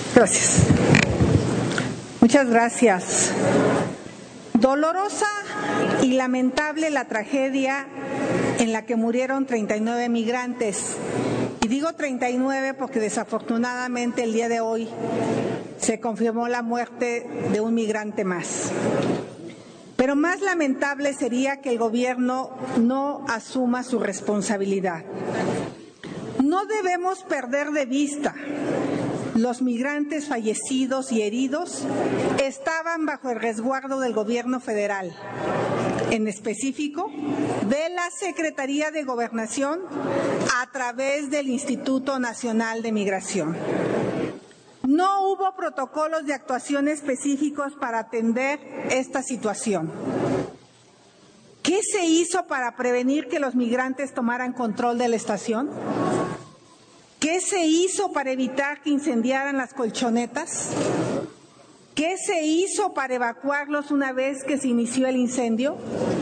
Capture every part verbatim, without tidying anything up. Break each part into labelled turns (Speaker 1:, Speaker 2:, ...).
Speaker 1: Gracias. Muchas gracias. Dolorosa y lamentable la tragedia en la que murieron treinta y nueve migrantes. Y digo treinta y nueve porque desafortunadamente el día de hoy se confirmó la muerte de un migrante más. Pero más lamentable sería que el gobierno no asuma su responsabilidad. No debemos perder de vista los migrantes fallecidos y heridos estaban bajo el resguardo del gobierno federal, en específico de la Secretaría de Gobernación a través del Instituto Nacional de Migración. No hubo protocolos de actuación específicos para atender esta situación. ¿Qué se hizo para prevenir que los migrantes tomaran control de la estación? ¿Qué se hizo para evitar que incendiaran las colchonetas? ¿Qué se hizo para evacuarlos una vez que se inició el incendio?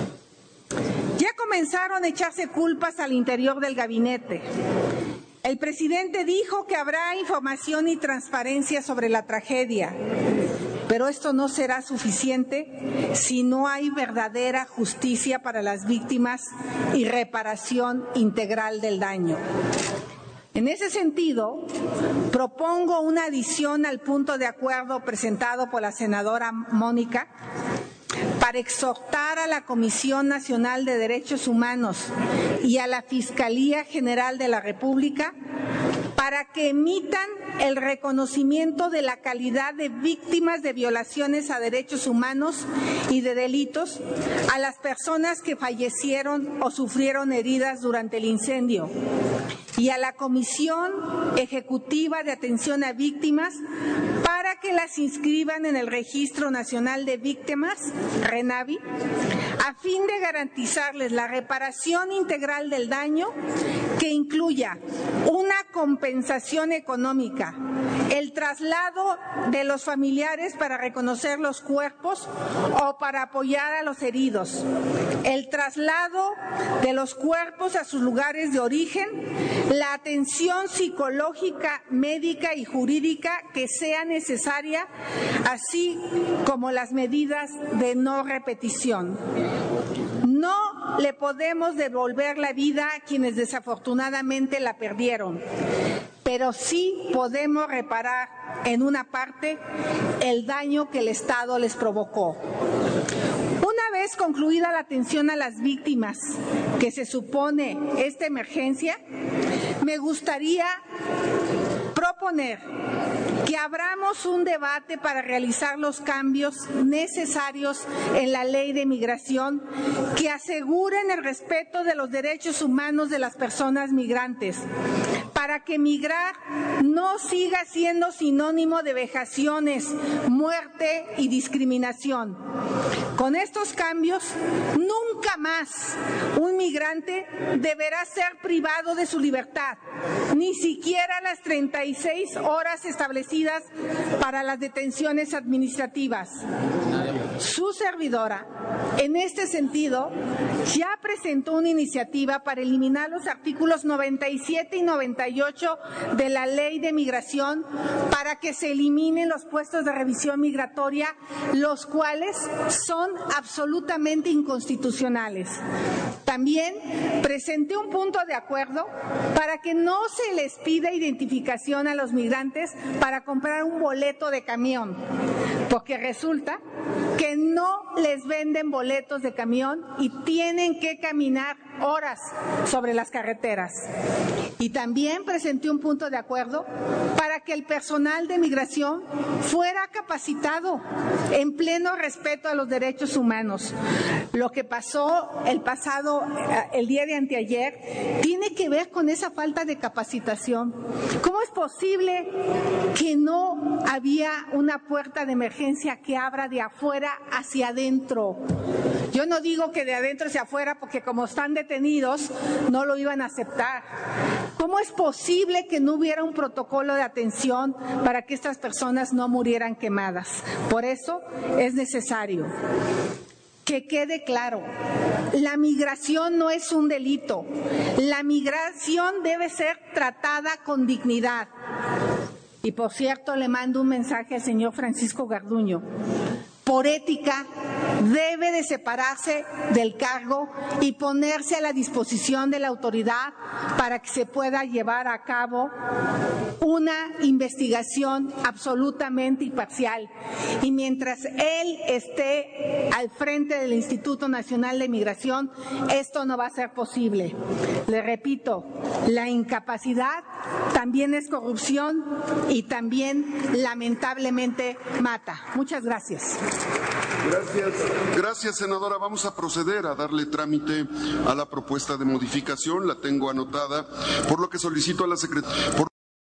Speaker 1: Ya comenzaron a echarse culpas al interior del gabinete. El presidente dijo que habrá información y transparencia sobre la tragedia, pero esto no será suficiente si no hay verdadera justicia para las víctimas y reparación integral del daño. En ese sentido, propongo una adición al punto de acuerdo presentado por la senadora Mónica para exhortar a la Comisión Nacional de Derechos Humanos y a la Fiscalía General de la República para que emitan el reconocimiento de la calidad de víctimas de violaciones a derechos humanos y de delitos a las personas que fallecieron o sufrieron heridas durante el incendio, y a la Comisión Ejecutiva de Atención a Víctimas para que las inscriban en el Registro Nacional de Víctimas, RENAVI, a fin de garantizarles la reparación integral del daño que incluya una compensación económica, el traslado de los familiares para reconocer los cuerpos o para apoyar a los heridos, el traslado de los cuerpos a sus lugares de origen, la atención psicológica, médica y jurídica que sea necesaria, así como las medidas de no repetición. No le podemos devolver la vida a quienes desafortunadamente la perdieron, pero sí podemos reparar en una parte el daño que el Estado les provocó. Una vez concluida la atención a las víctimas que se supone esta emergencia, me gustaría proponer que abramos un debate para realizar los cambios necesarios en la ley de migración que aseguren el respeto de los derechos humanos de las personas migrantes, para que migrar no siga siendo sinónimo de vejaciones, muerte y discriminación. Con estos cambios, nunca más un migrante deberá ser privado de su libertad, ni siquiera las treinta y seis horas establecidas para las detenciones administrativas. Su servidora, en este sentido, ya presentó una iniciativa para eliminar los artículos noventa y siete y noventa y ocho de la Ley de Migración para que se eliminen los puestos de revisión migratoria, los cuales son absolutamente inconstitucionales. También presenté un punto de acuerdo para que no se les pida identificación a los migrantes para comprar un boleto de camión, porque resulta que no les venden boletos de camión y tienen que caminar horas sobre las carreteras. Y también presenté un punto de acuerdo para que el personal de migración fuera capacitado en pleno respeto a los derechos humanos. Lo que pasó el pasado, el día de anteayer, tiene que ver con esa falta de capacitación. ¿Cómo es posible que no había una puerta de emergencia que abra de afuera hacia adentro? Yo no digo que de adentro hacia afuera, porque como están detenidos, no lo iban a aceptar. ¿Cómo es posible que no hubiera un protocolo de atención para que estas personas no murieran quemadas? Por eso es necesario que quede claro, la migración no es un delito. La migración debe ser tratada con dignidad. Y por cierto, le mando un mensaje al señor Francisco Garduño. Por ética, debe de separarse del cargo y ponerse a la disposición de la autoridad para que se pueda llevar a cabo una investigación absolutamente imparcial. Y mientras él esté al frente del Instituto Nacional de Migración, esto no va a ser posible. Le repito, la incapacidad también es corrupción y también lamentablemente mata. Muchas gracias.
Speaker 2: Gracias. Gracias, senadora. Vamos a proceder a darle trámite a la propuesta de modificación. La tengo anotada, por lo que solicito a la secretaria.